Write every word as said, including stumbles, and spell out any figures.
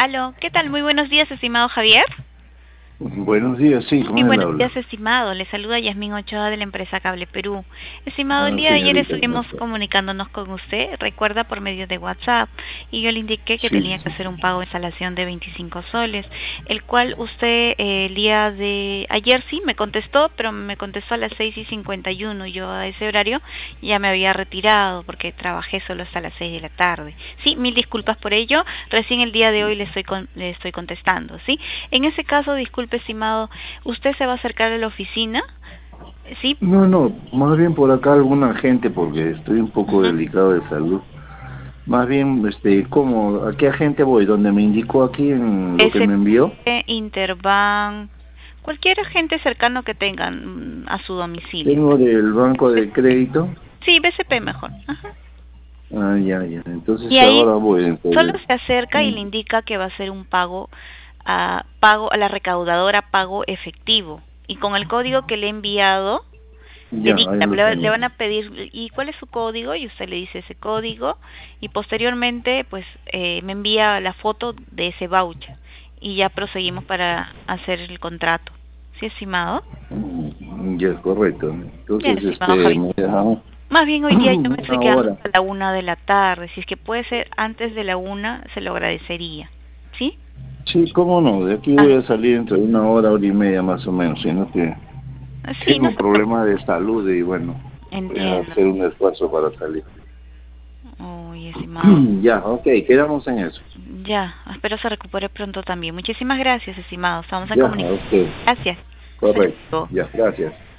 Aló, ¿qué tal? Muy buenos días, estimado Javier. Buenos días, sí, con Muy él buenos habla. días, estimado. Le saluda Yasmín Ochoa de la empresa Cable Perú. Estimado, el Ah, día de ayer señorita, ¿cómo estuvimos está? comunicándonos con usted, recuerda, por medio de WhatsApp, y yo le indiqué que Sí, tenía que sí. hacer un pago de instalación de veinticinco soles, el cual usted eh, el día de ayer sí me contestó, pero me contestó a las seis y cincuenta y uno. Yo a ese horario ya me había retirado porque trabajé solo hasta las seis de la tarde. Sí, mil disculpas por ello. Recién el día de hoy le estoy con, le estoy contestando, ¿sí? En ese caso, disculpe, estimado, ¿usted se va a acercar a la oficina? Sí. No, no, más bien por acá alguna gente, porque estoy un poco Ujú. delicado de salud. Más bien, este, ¿cómo? ¿A qué agente voy? ¿Donde me indicó aquí en lo que me S envió? P, Interbank, cualquier agente cercano que tengan mm, a su domicilio. Tengo del banco de crédito. Sí, B C P mejor. Ajá. Ah, ya, ya. Entonces Y ahí ahora voy, solo entonces. se acerca y Mm, le indica que va a ser un pago a pago a la recaudadora, pago efectivo. Y con el código que le he enviado, le Ya, ahí dicta, lo le, le tengo. van a pedir, ¿y cuál es su código? Y usted le dice ese código, y posteriormente pues eh, me envía la foto de ese voucher y ya proseguimos para hacer el contrato. ¿Sí, estimado? Mm, Ya, correcto. Ya, Entonces, estimado este, Javier. me dejan Más bien hoy día yo me estoy una quedando hora. hasta la una de la tarde. Si es que puede ser antes de la una, se lo agradecería. ¿Sí? Sí, cómo no, de aquí voy Ah, a salir entre una hora, hora y media más o menos, sino que sí, no tengo se preocupe. problemas de salud y bueno, voy a Entiendo. hacer un esfuerzo para salir. Uy, estimado. Ya, ok, quedamos en eso. Ya, espero se recupere pronto también. Muchísimas gracias, estimado. Estamos en Ya, comunicación. ok, Gracias. Hasta correcto. luego. Ya, gracias.